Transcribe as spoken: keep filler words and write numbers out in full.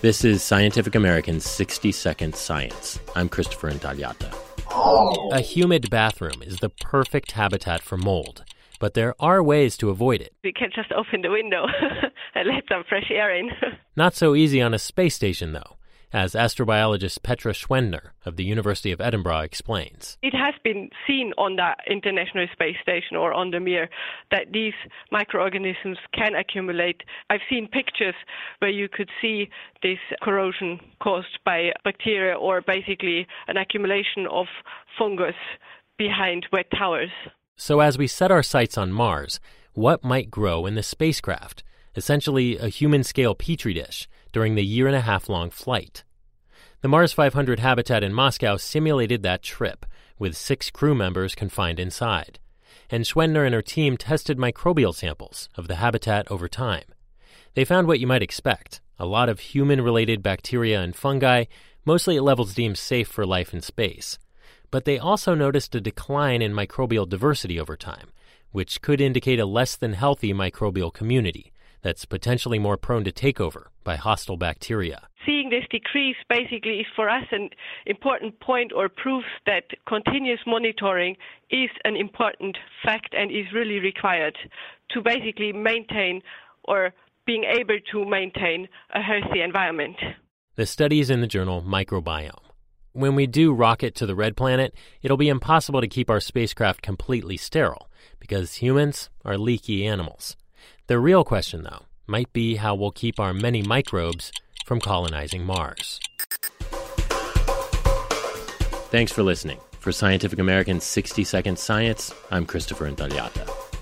This is Scientific American's sixty second Science. I'm Christopher Intagliata. A humid bathroom is the perfect habitat for mold, but there are ways to avoid it. We can just open the window and let some fresh air in. Not so easy on a space station, though, as astrobiologist Petra Schwendner of the University of Edinburgh explains. It has been seen on the International Space Station or on the Mir that these microorganisms can accumulate. I've seen pictures where you could see this corrosion caused by bacteria or basically an accumulation of fungus behind wet towers. So as we set our sights on Mars, what might grow in the spacecraft? Essentially a human-scale petri dish during the year-and-a-half-long flight. The Mars five hundred habitat in Moscow simulated that trip, with six crew members confined inside. And Schwendner and her team tested microbial samples of the habitat over time. They found what you might expect, a lot of human-related bacteria and fungi, mostly at levels deemed safe for life in space. But they also noticed a decline in microbial diversity over time, which could indicate a less than healthy microbial community that's potentially more prone to takeover by hostile bacteria. Seeing this decrease basically is for us an important point or proof that continuous monitoring is an important fact and is really required to basically maintain or being able to maintain a healthy environment. The study is in the journal Microbiome. When we do rocket to the red planet, it'll be impossible to keep our spacecraft completely sterile because humans are leaky animals. The real question, though, might be how we'll keep our many microbes from colonizing Mars. Thanks for listening. For Scientific American's sixty second Science, I'm Christopher Intagliata.